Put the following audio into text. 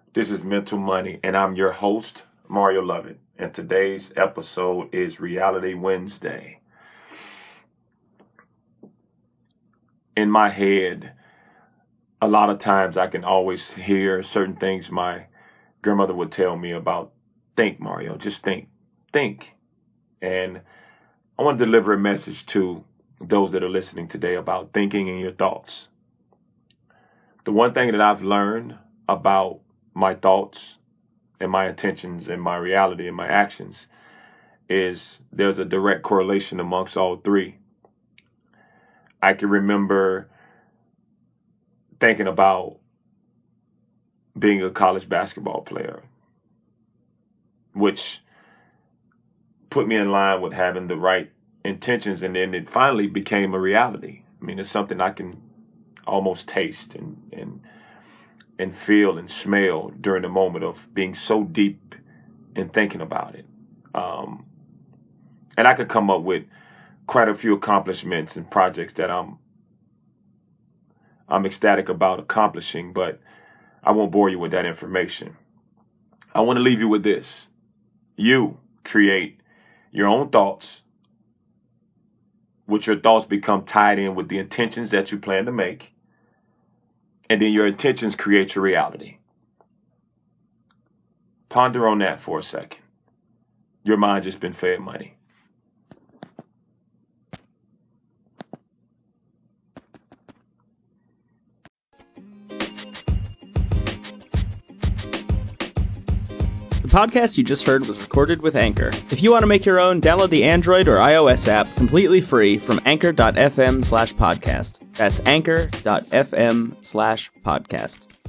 This is Mental Money, and I'm your host, Mario Lovett. And today's episode is Reality Wednesday. In my head, a lot of times I can always hear certain things my grandmother would tell me about. Think, Mario, just think. And I want to deliver a message to those that are listening today about thinking and your thoughts. The one thing that I've learned about my thoughts and my intentions and my reality and my actions is there's a direct correlation amongst all three. I can remember thinking about being a college basketball player, which put me in line with having the right intentions, and then it finally became a reality. I mean, it's something I can almost taste and feel and smell during the moment of being so deep in thinking about it. And I could come up with quite a few accomplishments and projects that I'm ecstatic about accomplishing, but I won't bore you with that information. I want to leave you with this. You create your own thoughts, which your thoughts become tied in with the intentions that you plan to make. And then your intentions create your reality. Ponder on that for a second. Your mind just been fed money. The podcast you just heard was recorded with Anchor. If you want to make your own, download the Android or iOS app completely free from anchor.fm/podcast. That's anchor.fm/podcast.